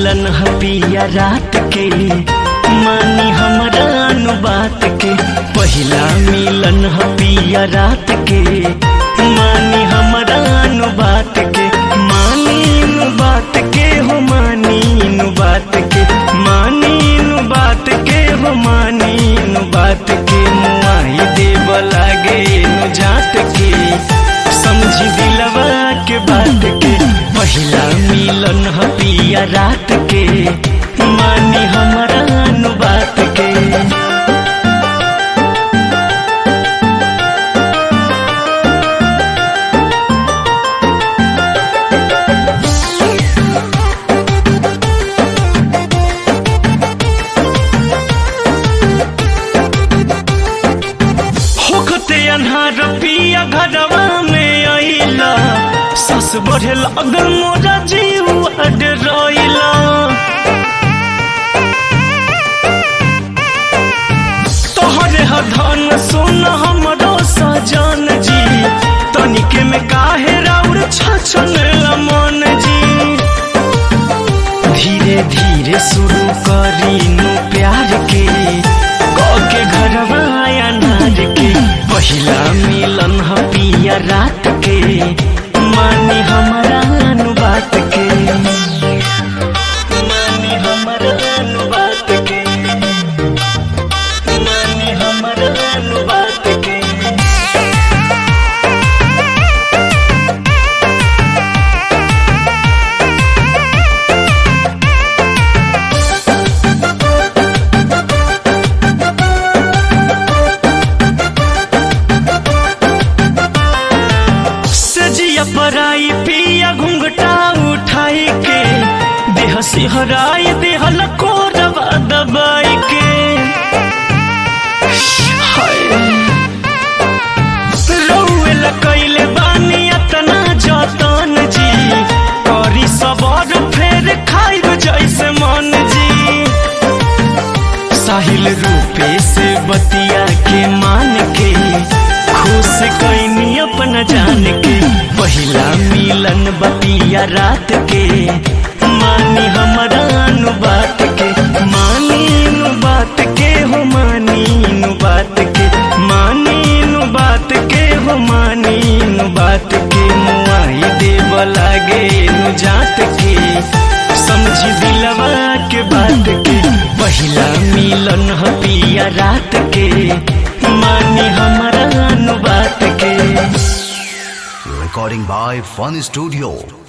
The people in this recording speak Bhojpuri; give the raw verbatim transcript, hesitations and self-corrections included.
मिलन हपिया रात के, मानी हमरा अनु बात के। पहिला मिलन हपिया रात के, मानी हमरा अनु बात के। मानी नु बात के हो, मानी नु बात के। मानी नु बात के हो, मानी नु बात के। मुआई देव लागे नु जात के, समझी दिलवा के बात के। पहिला मिलन हपिया रात के, मानी हमरा अनु बात के। होखते अन्हार पिया घरवा में आइला, सास बढ़े लागल मोरा जीव अड रोइला। तोहरे धन सुन हमरो सजन जी, तनिके में काहे राउर छछन मन जी। धीरे धीरे शुरू करी नु प्यार के, के घरवा अनार के। पहिला मिलन हपिया रात के, मानी हमरा अनु बात के। मानी हमरा अनु बात के, मानी हमरा अनु बात के। पराई पिया घुंघटा उठाई के, देह सिहराई देह लकोरवा दबाई के। रउए लकैले बानी अतना जतन जी, करी सबर फेर खाइब जैसे मन जी। साहिल रूपे से बतिया के मान के, खुश कैनी अपना जान के। पहिला मिलन बतिया रात के, मानी हमरा अनु बात के। मानी नु बात के हो, मानी नु बात के। मानी नु बात के हो, मानी नु बात के। मुआई देव लागे नु जात के, समझी दिलवा के बात के। पहिला मिलन हपिया रात के, मानी हमरा अनु बात के। Recording by Fun Studio.